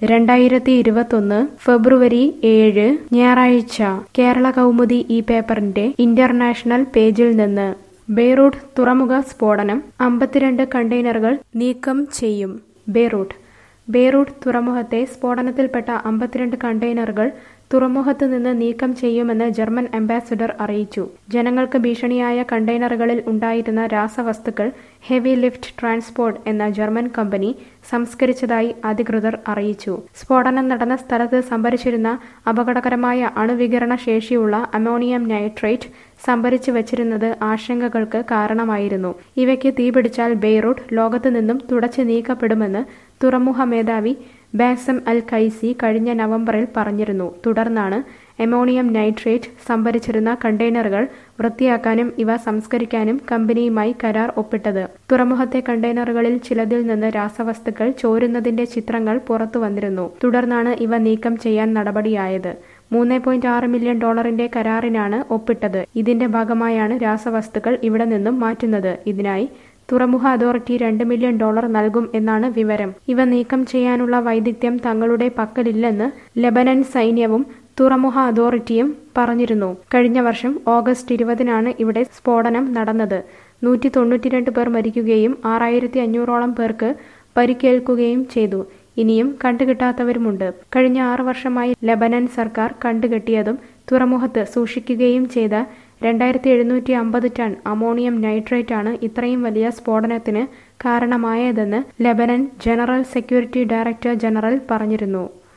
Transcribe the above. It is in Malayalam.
2021 ഫെബ്രുവരി 7 ഞായറാഴ്ച കേരള കൗമുദി ഈ പേപ്പറിന്റെ ഇന്റർനാഷണൽ പേജിൽ നിന്ന് ബെയ്റൂട്ട് തുറമുഖ സ്ഫോടനം 52 കണ്ടെയ്നറുകൾ നീക്കം ചെയ്യും. ബെയ്റൂട്ട് തുറമുഖത്തെ സ്ഫോടനത്തിൽപ്പെട്ട 52 കണ്ടെയ്നറുകൾ തുറമുഖത്ത് നിന്ന് നീക്കം ചെയ്യുമെന്ന് ജർമ്മൻ അംബാസഡർ അറിയിച്ചു. ജനങ്ങൾക്ക് ഭീഷണിയായ കണ്ടെയ്നറുകളിൽ ഉണ്ടായിരുന്ന രാസവസ്തുക്കൾ ഹെവി ലിഫ്റ്റ് ട്രാൻസ്പോർട്ട് എന്ന ജർമ്മൻ കമ്പനി സംസ്കരിച്ചതായി അധികൃതർ അറിയിച്ചു. സ്ഫോടനം നടന്ന സ്ഥലത്ത് സംഭരിച്ചിരുന്ന അപകടകരമായ അണുവികിരണ ശേഷിയുള്ള അമോണിയം നൈട്രേറ്റ് സംഭരിച്ചു വച്ചിരുന്നത് ആശങ്കകൾക്ക് കാരണമായിരുന്നു. ഇവയ്ക്ക് തീപിടിച്ചാൽ ബെയ്റൂട്ട് ലോകത്തു നിന്നും തുടച്ചു നീക്കപ്പെടുമെന്ന് തുറമുഖ മേധാവി ബാസം അൽ ഖൈസി കഴിഞ്ഞ നവംബറിൽ പറഞ്ഞിരുന്നു. തുടർന്നാണ് അമോണിയം നൈട്രേറ്റ് സംഭരിച്ചിരുന്ന കണ്ടെയ്നറുകൾ വൃത്തിയാക്കാനും ഇവ സംസ്കരിക്കാനും കമ്പനിയുമായി കരാർ ഒപ്പിട്ടത്. തുറമുഖത്തെ കണ്ടെയ്നറുകളിൽ ചിലതിൽ നിന്ന് രാസവസ്തുക്കൾ ചോരുന്നതിന്റെ ചിത്രങ്ങൾ പുറത്തു വന്നിരുന്നു. തുടർന്നാണ് ഇവ നീക്കം ചെയ്യാൻ നടപടിയായത്. $3.6 മില്യൺ കരാറിനാണ് ഒപ്പിട്ടത്. ഇതിന്റെ ഭാഗമായാണ് രാസവസ്തുക്കൾ ഇവിടെ നിന്നും മാറ്റുന്നത്. ഇതിനായി തുറമുഖ അതോറിറ്റി $2 മില്യൺ നൽകും എന്നാണ് വിവരം. ഇവ നീക്കം ചെയ്യാനുള്ള വൈദഗ്ധ്യം തങ്ങളുടെ പക്കലില്ലെന്ന് ലെബനൻ സൈന്യവും തുറമുഖ അതോറിറ്റിയും പറഞ്ഞിരുന്നു. കഴിഞ്ഞ വർഷം ഓഗസ്റ്റ് 20-നാണ് ഇവിടെ സ്ഫോടനം നടന്നത്. 192 പേർ മരിക്കുകയും 6500-ഓളം പേർക്ക് പരിക്കേൽക്കുകയും ചെയ്തു. ഇനിയും കണ്ടുകിട്ടാത്തവരുമുണ്ട്. കഴിഞ്ഞ 6 വർഷമായി ലെബനൻ സർക്കാർ കണ്ടുകെട്ടിയതും തുറമുഖത്ത് സൂക്ഷിക്കുകയും ചെയ്ത 2750 ടൺ അമോണിയം നൈട്രേറ്റ് ആണ് ഇത്രയും വലിയ സ്ഫോടനത്തിന് കാരണമായതെന്ന് Lebanon general security director general പറഞ്ഞിരുന്നു.